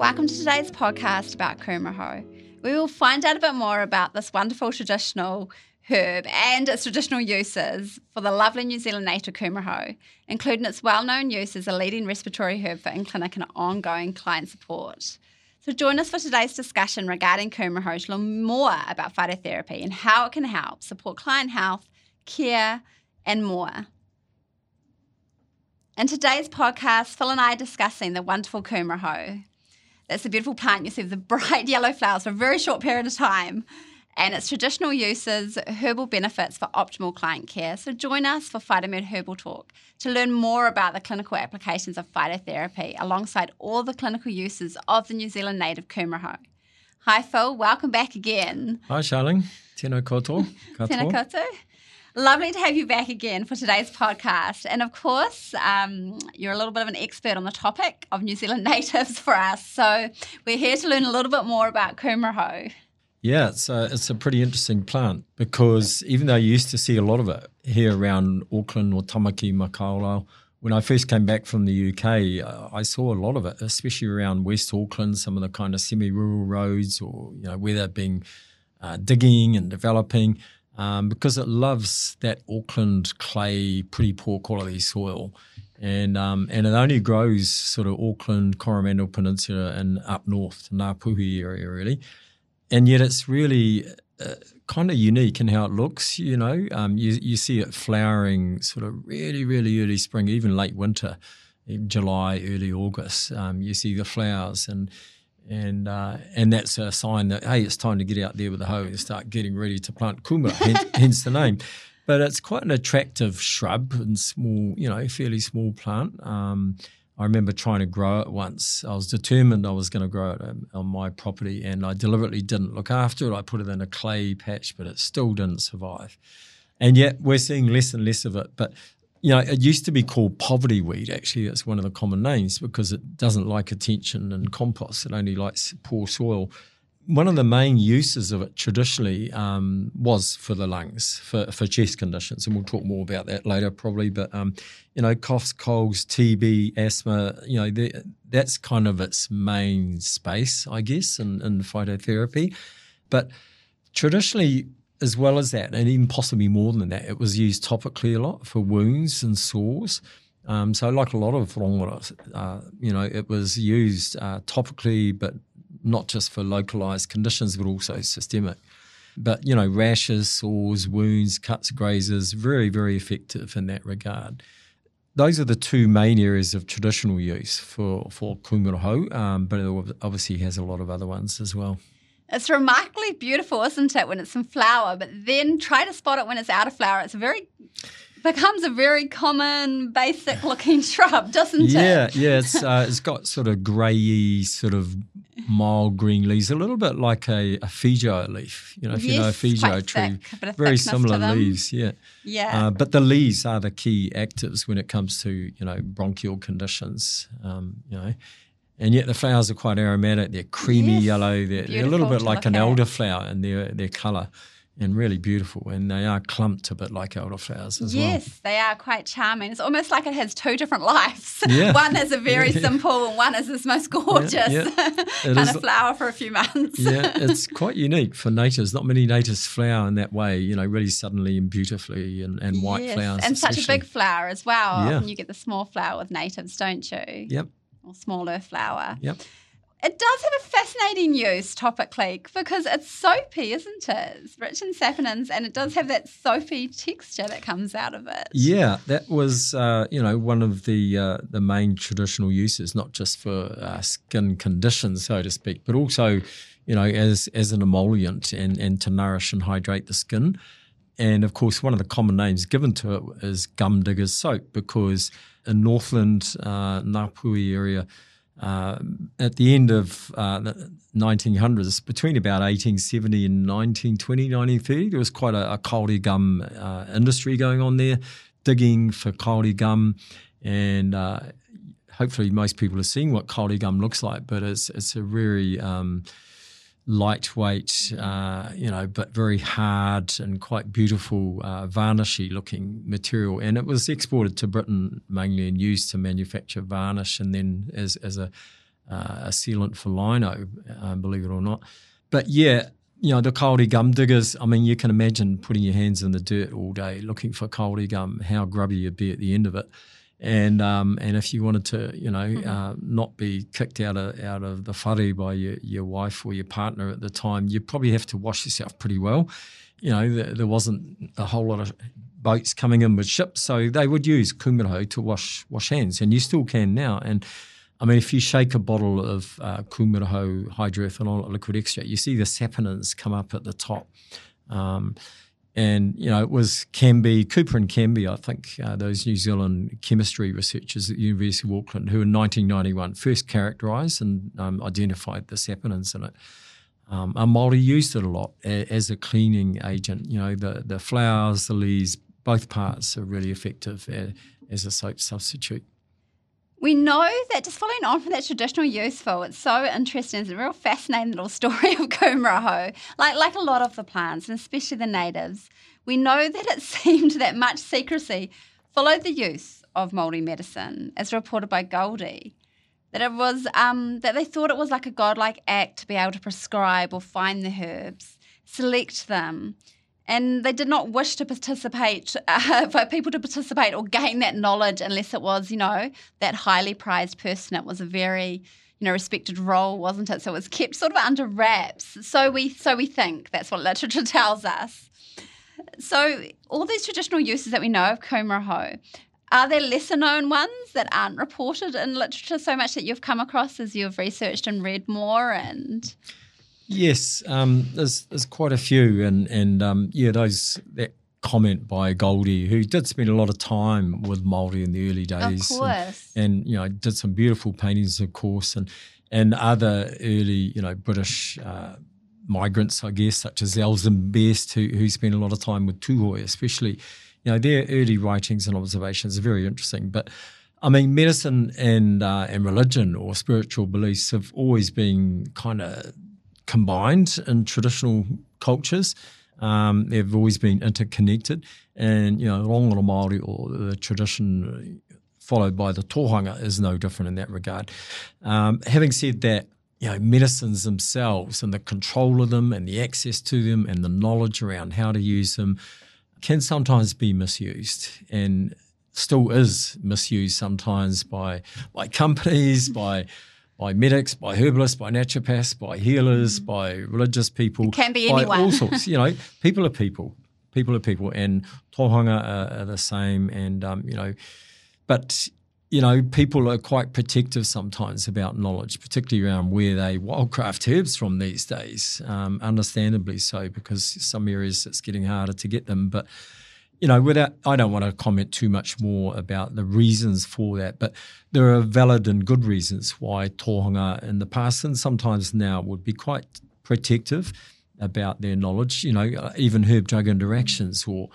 Welcome to today's podcast about kumara. We will find out a bit more about this wonderful traditional herb and its traditional uses for the lovely New Zealand native kumara, including its well-known use as a leading respiratory herb for in-clinic and ongoing client support. So join us for today's discussion regarding kumara to learn more about phytotherapy and how it can help support client health, care, and more. In today's podcast, Phil and I are discussing the wonderful kumara. It's a beautiful plant you see with the bright yellow flowers for a very short period of time, and its traditional uses, herbal benefits for optimal client care. So join us for Phytomed Herbal Talk to learn more about the clinical applications of phytotherapy alongside all the clinical uses of the New Zealand native kumara. Hi Phil, welcome back again. Hi Charlene, tēnā koutou. Tēnā koutou. Lovely to have you back again for today's podcast. And of course, you're a little bit of an expert on the topic of New Zealand natives for us. So we're here to learn a little bit more about kumara. Yeah, it's a pretty interesting plant because even though you used to see a lot of it here around Auckland or Tamaki, Makaurau, when I first came back from the UK, I saw a lot of it, especially around West Auckland, some of the kind of semi-rural roads or, where they've been digging and developing. Because it loves that Auckland clay, pretty poor quality soil. And it only grows sort of Auckland, Coromandel Peninsula and up north to Ngāpuhi area really. And yet it's really kind of unique in how it looks, You see it flowering sort of really, really early spring, even late winter, in July, early August. You see the flowers and that's a sign that, hey, it's time to get out there with the hoe and start getting ready to plant kumara, hence the name. But it's quite an attractive shrub and small, fairly small plant. I remember trying to grow it once. I was determined I was going to grow it on my property, and I deliberately didn't look after it. I put it in a clay patch, but it still didn't survive. And yet we're seeing less and less of it. But it used to be called poverty weed, actually. That's one of the common names because it doesn't like attention and compost. It only likes poor soil. One of the main uses of it traditionally was for the lungs, for chest conditions, and we'll talk more about that later probably. But, coughs, colds, TB, asthma, that's kind of its main space, I guess, in phytotherapy. But traditionally, as well as that, and even possibly more than that, it was used topically a lot for wounds and sores. So like a lot of rongoras, it was used topically, but not just for localised conditions, but also systemic. But, rashes, sores, wounds, cuts, grazes, very, very effective in that regard. Those are the two main areas of traditional use for kumara, but it obviously has a lot of other ones as well. It's remarkably beautiful, isn't it, when it's in flower, but then try to spot it when it's out of flower. Becomes a very common, basic-looking shrub, doesn't it? Yeah, it's got sort of grey, sort of mild green leaves, a little bit like a Fijo leaf. If you know a Fijo tree, very similar leaves. Yeah. But the leaves are the key actives when it comes to bronchial conditions. And yet the flowers are quite aromatic. They're creamy yellow. They're a little bit like an elderflower in their colour, and really beautiful. And they are clumped a bit like elderflowers as well. Yes, they are quite charming. It's almost like it has two different lives. Yeah. One is a very simple and one is this most gorgeous kind of flower for a few months. Yeah, it's quite unique for natives. Not many natives flower in that way, really suddenly and beautifully and white flowers. And especially. Such a big flower as well. Yeah. Often you get the small flower with natives, don't you? Yep. Or smaller flower. Yep. It does have a fascinating use topically because it's soapy, isn't it? It's rich in saponins and it does have that soapy texture that comes out of it. Yeah, that was, one of the main traditional uses, not just for skin conditions, so to speak, but also, as an emollient and to nourish and hydrate the skin. And, of course, one of the common names given to it is gum digger's soap because in Northland, Ngāpuhi area, at the end of the 1900s, between about 1870 and 1920, 1930, there was quite a kauri gum industry going on there, digging for kauri gum. And hopefully most people have seen what kauri gum looks like, but it's a very lightweight, but very hard and quite beautiful, varnishy looking material. And it was exported to Britain mainly and used to manufacture varnish and then as a a sealant for lino, believe it or not. But yeah, the kauri gum diggers, I mean, you can imagine putting your hands in the dirt all day looking for kauri gum, how grubby you'd be at the end of it. And if you wanted to, not be kicked out of the whare by your wife or your partner at the time, you probably have to wash yourself pretty well. There wasn't a whole lot of boats coming in with ships, so they would use kumaraho to wash hands, and you still can now. And I mean, if you shake a bottle of kumaraho hydroethanol liquid extract, you see the saponins come up at the top. And, it was Cooper and Canby, I think, those New Zealand chemistry researchers at the University of Auckland, who in 1991 first characterised and identified the saponins in it. And Māori used it a lot as a cleaning agent. The flowers, the leaves, both parts are really effective as a soap substitute. We know that, just following on from that traditional useful, it's so interesting. It's a real fascinating little story of kumaraho. Like a lot of the plants, and especially the natives, we know that it seemed that much secrecy followed the use of Māori medicine, as reported by Goldie. That it was that they thought it was like a godlike act to be able to prescribe or find the herbs, select them, and they did not wish to participate, for people to participate or gain that knowledge unless it was, that highly prized person. It was a very, respected role, wasn't it? So it was kept sort of under wraps. So we think that's what literature tells us. So all these traditional uses that we know of kumaraho, are there lesser known ones that aren't reported in literature so much that you've come across as you've researched and read more? And yes, there's quite a few, and that comment by Goldie, who did spend a lot of time with Māori in the early days, of course, and did some beautiful paintings, of course, and other early British migrants, I guess, such as Elzem Best, who spent a lot of time with Tūhoe, especially. Their early writings and observations are very interesting. But, I mean, medicine and religion or spiritual beliefs have always been kind of combined in traditional cultures. They've always been interconnected. And, Rongora Māori, or the tradition followed by the tōhanga, is no different in that regard. Having said that, medicines themselves and the control of them and the access to them and the knowledge around how to use them can sometimes be misused, and still is misused sometimes by companies, by medics, by herbalists, by naturopaths, by healers, by religious people. It can be by anyone. All sorts. People are people. People are people, and tōhanga are the same. And but people are quite protective sometimes about knowledge, particularly around where they wildcraft herbs from these days, understandably so, because some areas it's getting harder to get them. But, I don't want to comment too much more about the reasons for that, but there are valid and good reasons why tōhanga in the past and sometimes now would be quite protective about their knowledge, even herb-drug interactions or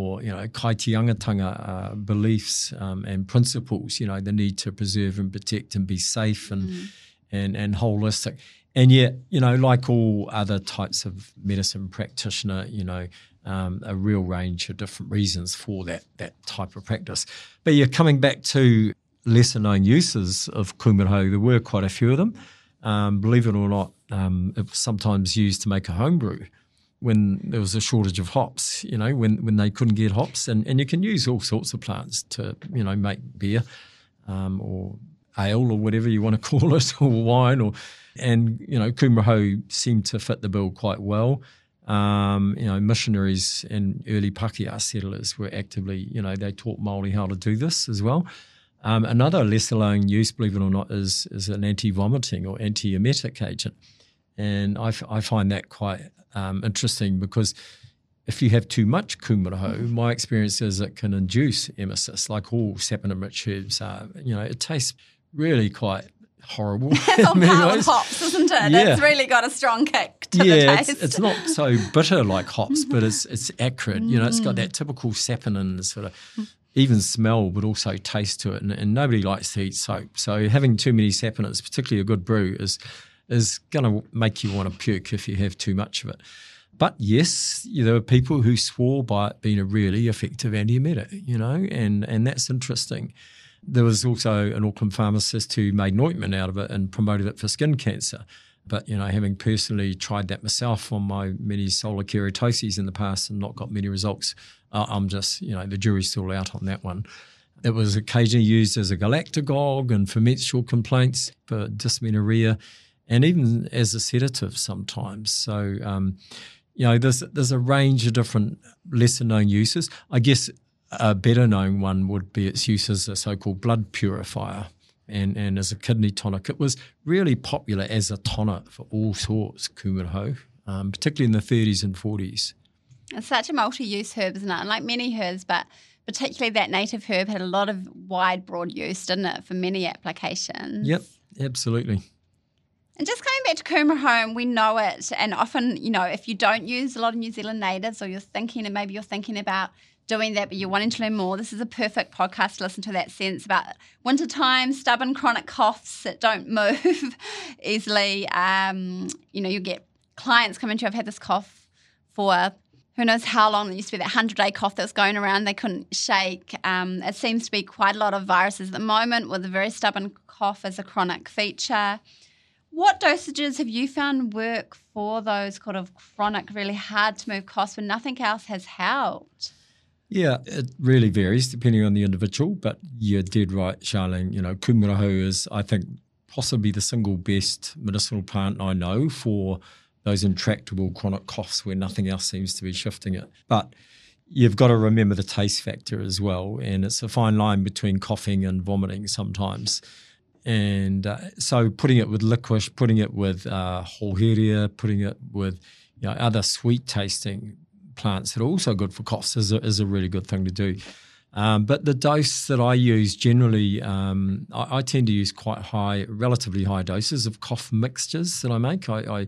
kaitiangatanga beliefs and principles, the need to preserve and protect and be safe and holistic. And yet, like all other types of medicine practitioner, a real range of different reasons for that type of practice. But coming back to lesser known uses of kumaraho, there were quite a few of them. Believe it or not, it was sometimes used to make a homebrew when there was a shortage of hops, when they couldn't get hops. And you can use all sorts of plants to, make beer or ale or whatever you want to call it, or wine. And kumaraho seemed to fit the bill quite well. Missionaries and early Pākehā settlers were actively, they taught Māori how to do this as well. Another lesser known use, believe it or not, is an anti-vomiting or anti-emetic agent. And I find that quite interesting, because if you have too much kumaraho, my experience is it can induce emesis, like all saponin-rich herbs are. It tastes really quite horrible. It's on par with hops, isn't it? Yeah. It's really got a strong kick to the taste. It's not so bitter like hops, but it's acrid. It's got that typical saponin sort of even smell, but also taste to it. And nobody likes to eat soap. So having too many saponins, particularly a good brew, is going to make you want to puke if you have too much of it. But yes, there are people who swore by it being a really effective antiemetic, and that's interesting. There was also an Auckland pharmacist who made an ointment out of it and promoted it for skin cancer. But, having personally tried that myself on my many solar keratoses in the past and not got many results, I'm just, the jury's still out on that one. It was occasionally used as a galactagogue and for menstrual complaints, for dysmenorrhea, and even as a sedative sometimes. So, there's a range of different lesser-known uses. I guess a better-known one would be its use as a so-called blood purifier and as a kidney tonic. It was really popular as a tonic for all sorts, kumaraho, particularly in the 30s and 40s. It's such a multi-use herb, isn't it? And like many herbs, but particularly that native herb had a lot of wide, broad use, didn't it, for many applications? Yep, absolutely. And just coming back to kumaraho, we know it, and often, if you don't use a lot of New Zealand natives, or you're thinking about doing that, but you're wanting to learn more, this is a perfect podcast to listen to that sense about wintertime, stubborn chronic coughs that don't move easily. You get clients coming to you, I've had this cough for who knows how long. There used to be that 100-day cough that was going around. They couldn't shake. It seems to be quite a lot of viruses at the moment with a very stubborn cough as a chronic feature. What dosages have you found work for those kind of chronic, really hard to move coughs when nothing else has helped? Yeah, it really varies depending on the individual, but you're dead right, Charlene. Kumaraho is, I think, possibly the single best medicinal plant I know for those intractable chronic coughs where nothing else seems to be shifting it. But you've got to remember the taste factor as well, and it's a fine line between coughing and vomiting sometimes. And so putting it with licorice, putting it with hoheria, putting it with other sweet-tasting plants that are also good for coughs is a really good thing to do. But the dose that I use generally, I tend to use quite relatively high doses of cough mixtures that I make.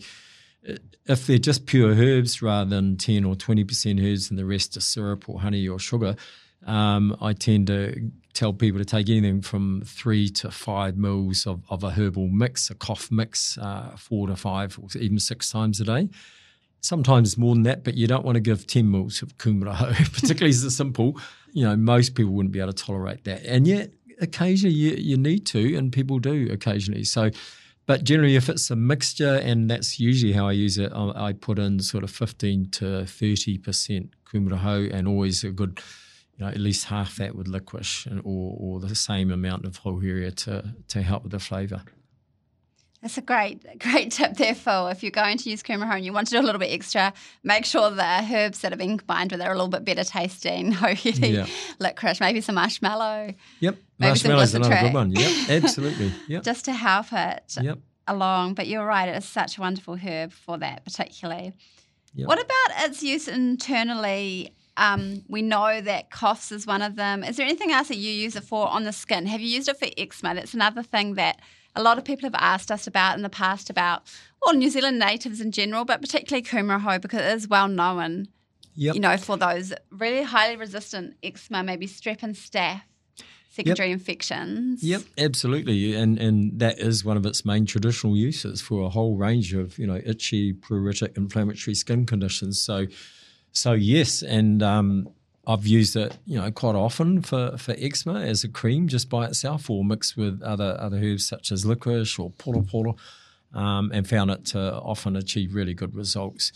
If they're just pure herbs rather than 10 or 20% herbs and the rest is syrup or honey or sugar, I tend to tell people to take anything from 3 to 5 mils of a herbal mix, a cough mix, 4 to 5 or even 6 times a day. Sometimes more than that, but you don't want to give 10 mils of kumaraho, particularly as it's simple. Most people wouldn't be able to tolerate that. And yet, occasionally you need to, and people do occasionally. So, but generally, if it's a mixture, and that's usually how I use it, I put in sort of 15 to 30% kumaraho, and always a good, at least half that with licorice, or the same amount of hoheria to help with the flavour. That's a great tip there, Phil. If you're going to use kumaraho and you want to do a little bit extra, make sure the herbs that have been combined with it are a little bit better tasting. Hoheria, licorice, maybe some marshmallow. Yep, marshmallow's another good one. Yep, absolutely. Yep. Just to help it along. But you're right, it is such a wonderful herb for that particularly. Yep. What about its use internally? We know that coughs is one of them. Is there anything else that you use it for on the skin? Have you used it for eczema? That's another thing that a lot of people have asked us about in the past about, New Zealand natives in general, but particularly kumaraho, because it is well known, for those really highly resistant eczema, maybe strep and staph, secondary infections. Yep, absolutely. And that is one of its main traditional uses for a whole range of, itchy, pruritic, inflammatory skin conditions. So yes, and I've used it, quite often for eczema as a cream just by itself, or mixed with other herbs such as licorice or poro, and found it to often achieve really good results.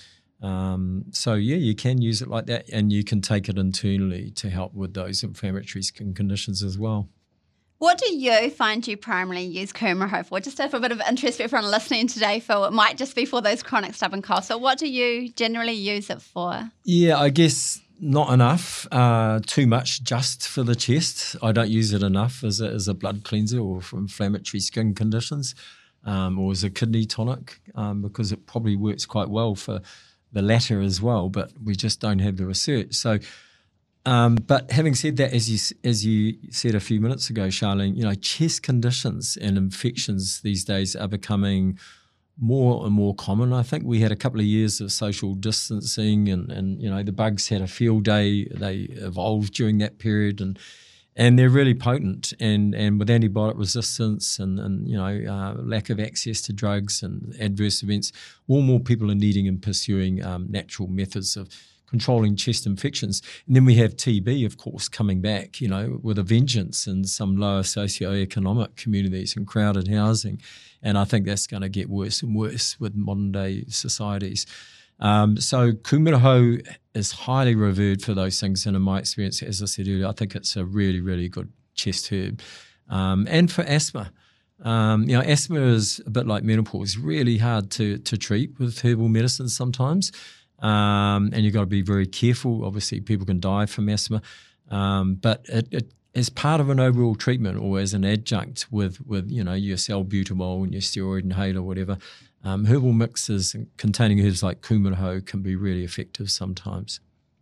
You can use it like that, and you can take it internally to help with those inflammatory skin conditions as well. What do you find you primarily use kumaraho for? Just for a bit of interest for everyone listening today, Phil, it might just be for those chronic stubborn coughs. So what do you generally use it for? Yeah, I guess not enough, too much just for the chest. I don't use it enough as a blood cleanser or for inflammatory skin conditions, or as a kidney tonic, because it probably works quite well for the latter as well, but we just don't have the research. So, but having said that, as you said a few minutes ago, Charlene, chest conditions and infections these days are becoming more and more common. I think we had a couple of years of social distancing and the bugs had a field day. They evolved during that period and they're really potent and with antibiotic resistance and lack of access to drugs and adverse events, more and more people are needing and pursuing natural methods of controlling chest infections. And then we have TB, of course, coming back, with a vengeance in some lower socioeconomic communities and crowded housing. And I think that's going to get worse and worse with modern day societies. So kumaraho is highly revered for those things. And in my experience, as I said earlier, I think it's a really, really good chest herb. And for asthma. Asthma is a bit like menopause, really hard to treat with herbal medicine sometimes. And you've got to be very careful. Obviously, people can die from asthma. But it as part of an overall treatment or as an adjunct with your salbutamol and your steroid inhaler, whatever, herbal mixes containing herbs like kumaraho can be really effective sometimes.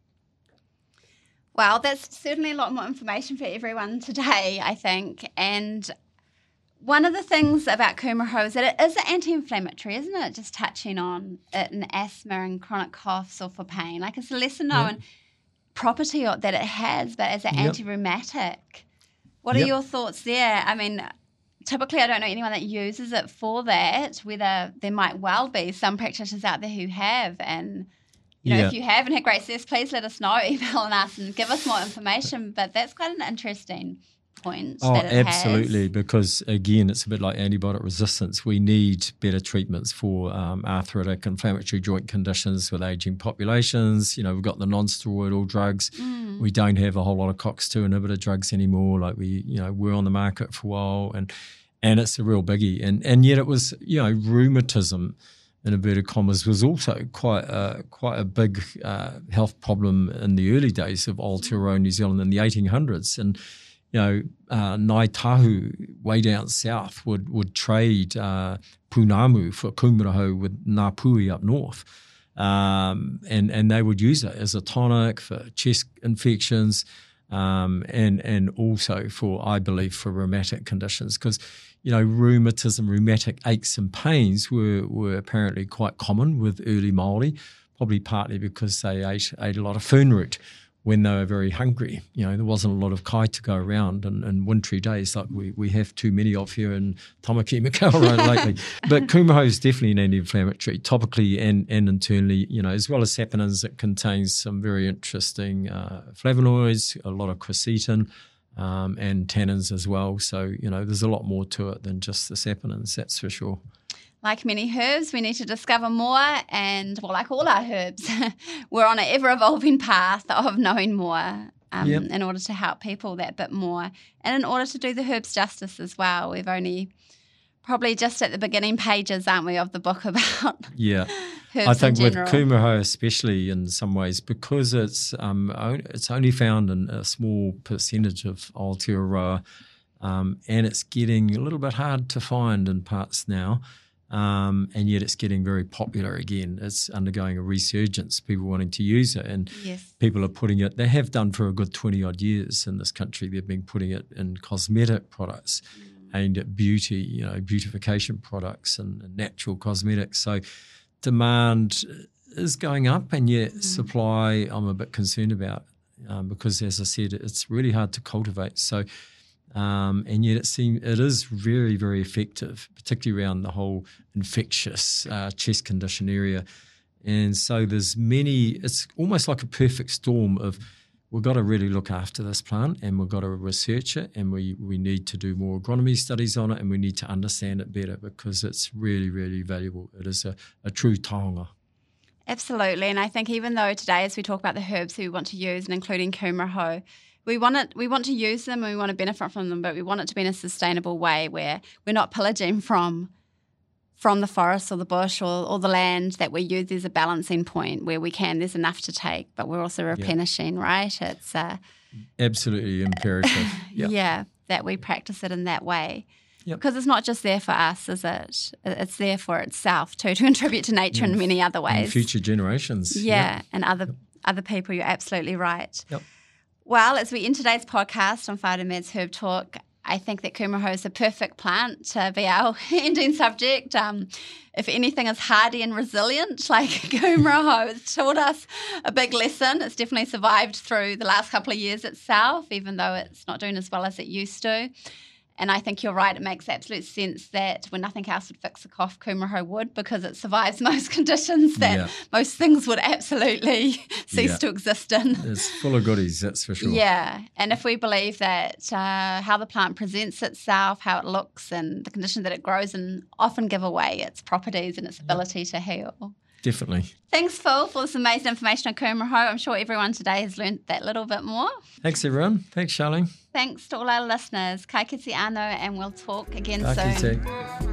Well, that's certainly a lot more information for everyone today, I think. And one of the things about kumaraho is that it is anti-inflammatory, isn't it? Just touching on it in asthma and chronic coughs or for pain. Like, it's a lesser known property that it has, but as an anti-rheumatic. What are your thoughts there? I mean, typically I don't know anyone that uses it for that, whether there might well be some practitioners out there who have. And, if you have and had great success, please let us know, emailing us and give us more information. But that's quite an interesting point. Absolutely, because again, it's a bit like antibiotic resistance. We need better treatments for arthritic, inflammatory joint conditions with aging populations. We've got the non-steroidal drugs. We don't have a whole lot of COX-2 inhibitor drugs anymore, like we were on the market for a while, and it's a real biggie. And yet it was rheumatism, in inverted commas, was also quite a big health problem in the early days of Aotearoa New Zealand in the 1800s. And Ngāi Tahu, way down south, would trade punamu for kumaraho with Ngāpuhi up north. And they would use it as a tonic for chest infections and also for, I believe, for rheumatic conditions. Because, rheumatism, rheumatic aches and pains were apparently quite common with early Māori, probably partly because they ate a lot of fern root when they were very hungry. There wasn't a lot of kai to go around in wintry days like we have too many of here in Tamaki Makaurau lately. But kumaraho is definitely an anti-inflammatory, topically and internally, as well as saponins. It contains some very interesting flavonoids, a lot of quercetin, and tannins as well. So, there's a lot more to it than just the saponins, that's for sure. Like many herbs, we need to discover more, and like all our herbs, we're on an ever-evolving path of knowing more in order to help people that bit more, and in order to do the herbs justice as well. We've only probably just at the beginning pages, aren't we, of the book about herbs I think in with general. kumaraho especially in some ways, because it's only found in a small percentage of Aotearoa, and it's getting a little bit hard to find in parts now. And yet it's getting very popular again. It's undergoing a resurgence, people wanting to use it. And people are putting it, they have done for a good 20-odd years in this country. They've been putting it in cosmetic products aimed at beauty, beautification products and natural cosmetics. So demand is going up, and yet supply I'm a bit concerned about because, as I said, it's really hard to cultivate. So and yet it is very, very effective, particularly around the whole infectious chest condition area. And so it's almost like a perfect storm of we've got to really look after this plant and we've got to research it, and we need to do more agronomy studies on it, and we need to understand it better because it's really, really valuable. It is a true taonga. Absolutely. And I think even though today, as we talk about the herbs we want to use, and including kumaraho, we want to use them and we want to benefit from them, but we want it to be in a sustainable way where we're not pillaging from the forest or the bush or the land that we use. There's a balancing point where there's enough to take, but we're also replenishing, right? It's absolutely imperative. That we practice it in that way. Yep. Because it's not just there for us, is it? It's there for itself too, to contribute to nature in many other ways. And future generations. And other people, you're absolutely right. Yep. Well, as we end today's podcast on Wharemede's Herb Talk, I think that kumaraho is a perfect plant to be our ending subject. If anything is hardy and resilient, like kumaraho has taught us a big lesson. It's definitely survived through the last couple of years itself, even though it's not doing as well as it used to. And I think you're right. It makes absolute sense that when nothing else would fix a cough, Kumaroho would, because it survives most conditions that most things would absolutely cease to exist in. It's full of goodies, that's for sure. Yeah. And if we believe that how the plant presents itself, how it looks, and the condition that it grows in often give away its properties and its ability to heal. Definitely. Thanks, Phil, for this amazing information on Kumaroho. I'm sure everyone today has learnt that little bit more. Thanks, everyone. Thanks, Charlene. Thanks to all our listeners. Kai kite anō, and we'll talk again Ka soon. kite.